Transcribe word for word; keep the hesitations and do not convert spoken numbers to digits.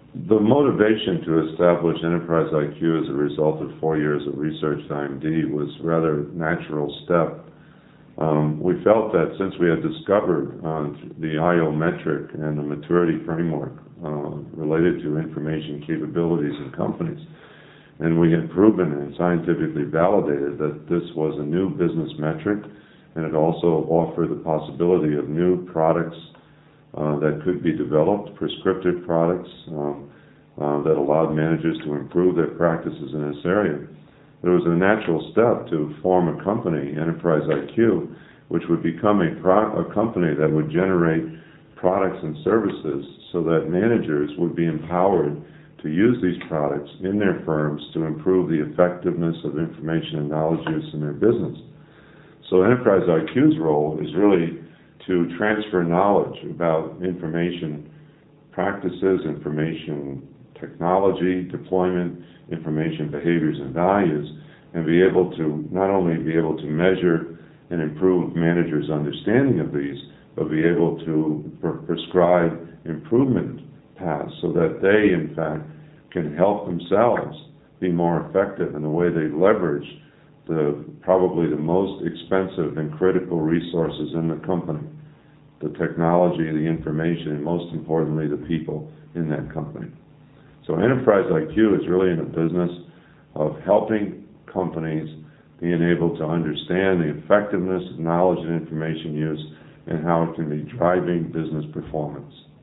The motivation to establish Enterprise I Q as a result of four years of research at I M D was a rather natural step. Um, we felt that since we had discovered uh, the I O metric and the maturity framework uh, related to information capabilities in companies, and we had proven and scientifically validated that this was a new business metric, and it also offered the possibility of new products uh, that could be developed, prescriptive products um, uh, that allowed managers to improve their practices in this area. It was a natural step to form a company, Enterprise I Q, which would become a, pro a company that would generate products and services so that managers would be empowered to use these products in their firms to improve the effectiveness of information and knowledge use in their business. So Enterprise I Q's role is really to transfer knowledge about information practices, information technology, deployment, information behaviors and values, and be able to not only be able to measure and improve managers' understanding of these, but be able to pre prescribe improvement paths so that they, in fact, can help themselves be more effective in the way they leverage the probably the most expensive and critical resources in the company, the technology, the information, and most importantly, the people in that company. So Enterprise I Q is really in the business of helping companies being able to understand the effectiveness of knowledge and information use and how it can be driving business performance.